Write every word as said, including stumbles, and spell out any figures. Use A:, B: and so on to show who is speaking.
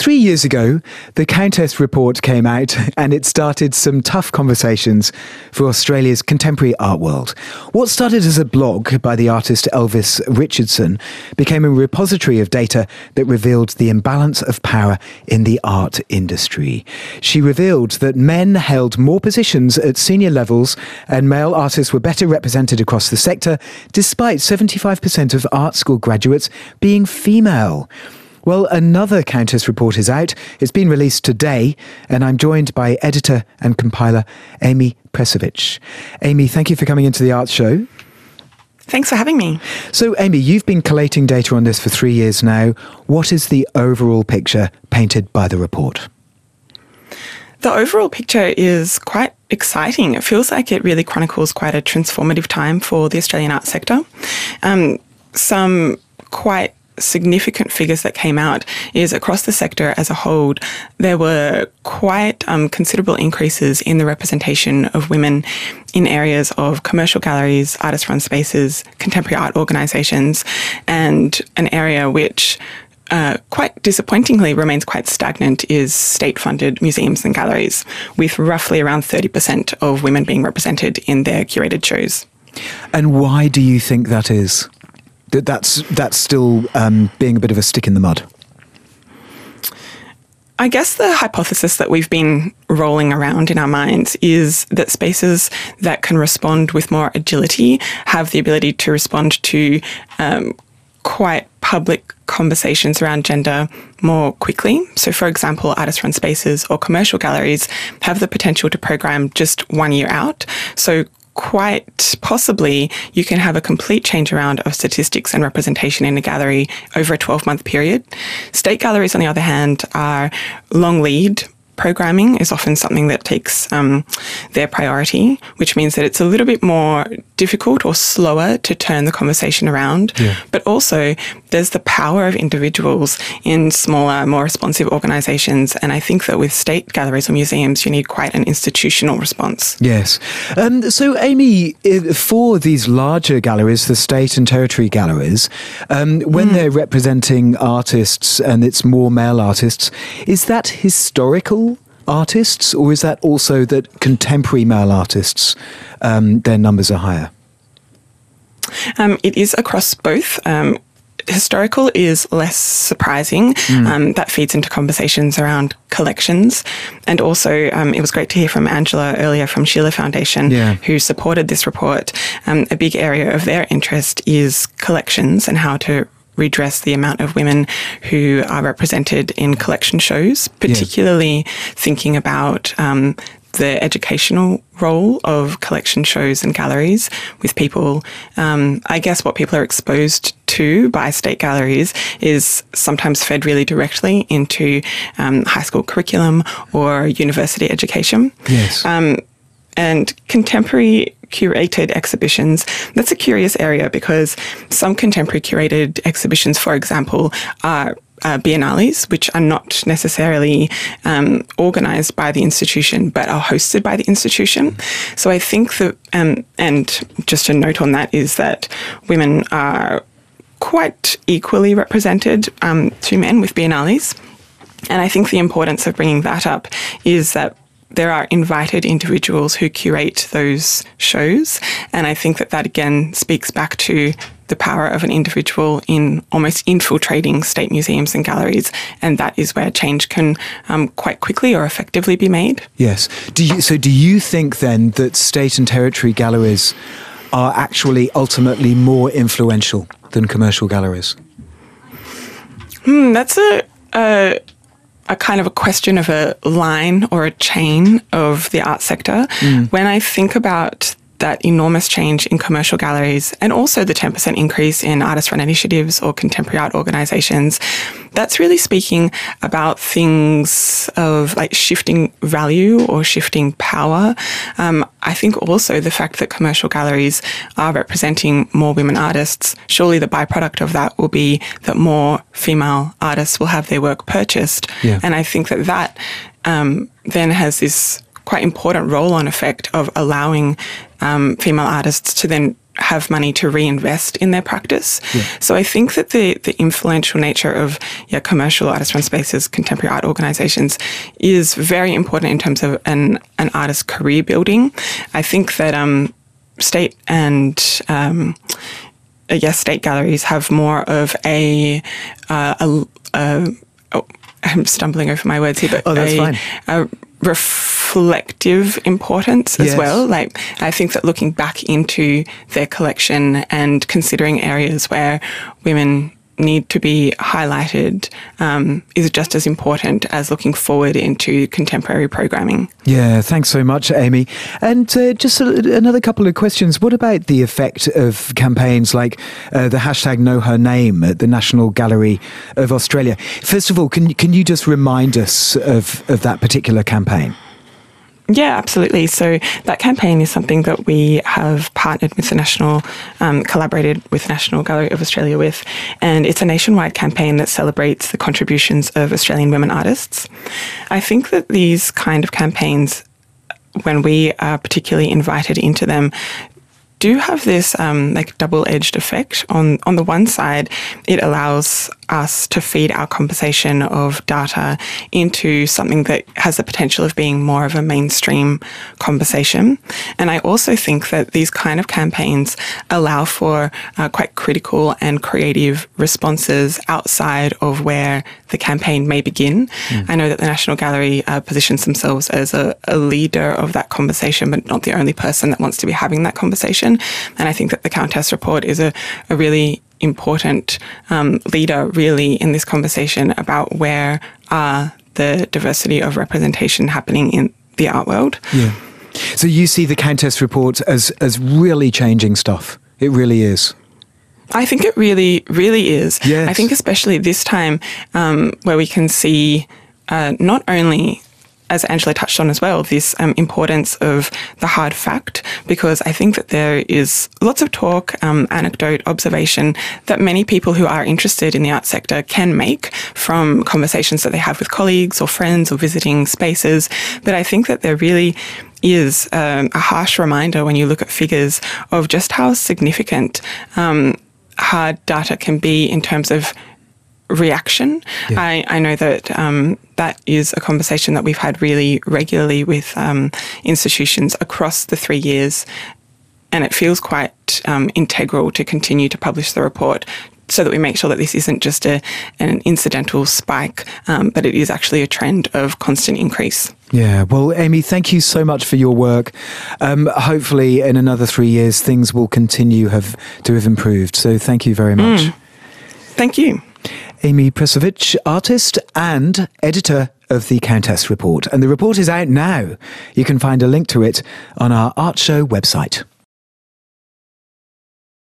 A: Three years ago, the Countess Report came out and it started some tough conversations for Australia's contemporary art world. What started as a blog by the artist Elvis Richardson became a repository of data that revealed the imbalance of power in the art industry. She revealed that men held more positions at senior levels and male artists were better represented across the sector, despite seventy-five percent of art school graduates being female. Well, another Countess report is out. It's been released today, and I'm joined by editor and compiler Amy Presovich. Amy, thank you for coming into the Arts Show.
B: Thanks for having me.
A: So, Amy, you've been collating data on this for three years now. What is the overall picture painted by the report?
B: The overall picture is quite exciting. It feels like it really chronicles quite a transformative time for the Australian art sector. Um, some quite significant figures that came out is across the sector as a whole, there were quite um, considerable increases in the representation of women in areas of commercial galleries, artist-run spaces, contemporary art organisations, and an area which Uh, quite disappointingly remains quite stagnant is state-funded museums and galleries, with roughly around thirty percent of women being represented in their curated shows.
A: And why do you think that is? That that's, that's still um, being a bit of a stick in the mud?
B: I guess the hypothesis that we've been rolling around in our minds is that spaces that can respond with more agility have the ability to respond to um, quite public conversations around gender more quickly. So, for example, artist-run spaces or commercial galleries have the potential to program just one year out. So quite possibly you can have a complete change around of statistics and representation in a gallery over a twelve-month period. State galleries, on the other hand, are long lead. Programming is often something that takes um, their priority, which means that it's a little bit more difficult or slower to turn the conversation around. Yeah. But also, there's the power of individuals in smaller, more responsive organisations. And I think that with state galleries or museums, you need quite an institutional response.
A: Yes. Um, so, Amy, for these larger galleries, the state and territory galleries, um, when mm. they're representing artists and it's more male artists, is that historical artists, or is that also that contemporary male artists, um, their numbers are higher?
B: Um, it is across both. Um, historical is less surprising. Mm. Um, that feeds into conversations around collections. And also, um, it was great to hear from Angela earlier from Sheila Foundation, yeah. who supported this report. Um, a big area of their interest is collections and how to redress the amount of women who are represented in collection shows, particularly yeah. thinking about um, the educational role of collection shows and galleries with people. Um, I guess what people are exposed to by state galleries is sometimes fed really directly into um, high school curriculum or university education.
A: Yes. Um,
B: and contemporary curated exhibitions, that's a curious area because some contemporary curated exhibitions, for example, are uh, biennales, which are not necessarily um, organised by the institution, but are hosted by the institution. So I think that, um, and just a note on that is that women are quite equally represented um, to men with biennales. And I think the importance of bringing that up is that there are invited individuals who curate those shows. And I think that that, again, speaks back to the power of an individual in almost infiltrating state museums and galleries. And that is where change can um, quite quickly or effectively be made.
A: Yes. Do you, so do you think then that state and territory galleries are actually ultimately more influential than commercial galleries?
B: Hmm, that's a... a a kind of a question of a line or a chain of the art sector. Mm. When I think about that enormous change in commercial galleries and also the ten percent increase in artist-run initiatives or contemporary art organisations, that's really speaking about things of like shifting value or shifting power. Um, I think also the fact that commercial galleries are representing more women artists, surely the byproduct of that will be that more female artists will have their work purchased. Yeah. And I think that that um, then has this quite important roll-on effect of allowing um, female artists to then have money to reinvest in their practice.
A: Yeah.
B: So I think that the, the influential nature of yeah, commercial artist-run spaces, contemporary art organisations, is very important in terms of an, an artist's career building. I think that um, state and um, uh, yes, state galleries have more of a, uh, a, a oh, I'm stumbling over my words here, but
A: oh, that's
B: a,
A: fine.
B: a reflective importance as
A: Yes.
B: well. Like, I think that looking back into their collection and considering areas where women need to be highlighted um, is just as important as looking forward into contemporary programming.
A: Yeah, thanks so much, Amy. And uh, just a, another couple of questions. What about the effect of campaigns like uh, the hashtag Know Her Name at the National Gallery of Australia? First of all, can, can you just remind us of, of that particular campaign?
B: Yeah, absolutely. So that campaign is something that we have partnered with the National, um, collaborated with the National Gallery of Australia with, and it's a nationwide campaign that celebrates the contributions of Australian women artists. I think that these kind of campaigns, when we are particularly invited into them, do have this um, like double-edged effect. On on the one side, it allows us to feed our conversation of data into something that has the potential of being more of a mainstream conversation. And I also think that these kind of campaigns allow for uh, quite critical and creative responses outside of where the campaign may begin. Mm. I know that the National Gallery uh, positions themselves as a, a leader of that conversation, but not the only person that wants to be having that conversation. And I think that the Countess Report is a, a really important um, leader really in this conversation about where are the diversity of representation happening in the art world.
A: Yeah. So you see the Countess Report as, as really changing stuff. It really is.
B: I think it really, really is.
A: Yes.
B: I think especially this time um, where we can see uh, not only, as Angela touched on as well, this um, importance of the hard fact, because I think that there is lots of talk, um, anecdote, observation that many people who are interested in the art sector can make from conversations that they have with colleagues or friends or visiting spaces. But I think that there really is um, a harsh reminder when you look at figures of just how significant um, hard data can be in terms of reaction. Yeah. I, I know that um, that is a conversation that we've had really regularly with um, institutions across the three years, and it feels quite um, integral to continue to publish the report so that we make sure that this isn't just a, an incidental spike, um, but it is actually a trend of constant increase.
A: Yeah, well, Amy, thank you so much for your work. Um, hopefully in another three years, things will continue have to have improved. So thank you very much.
B: Mm. Thank you.
A: Amy Presovic, artist and editor of the Countess Report. And the report is out now. You can find a link to it on our Art Show website.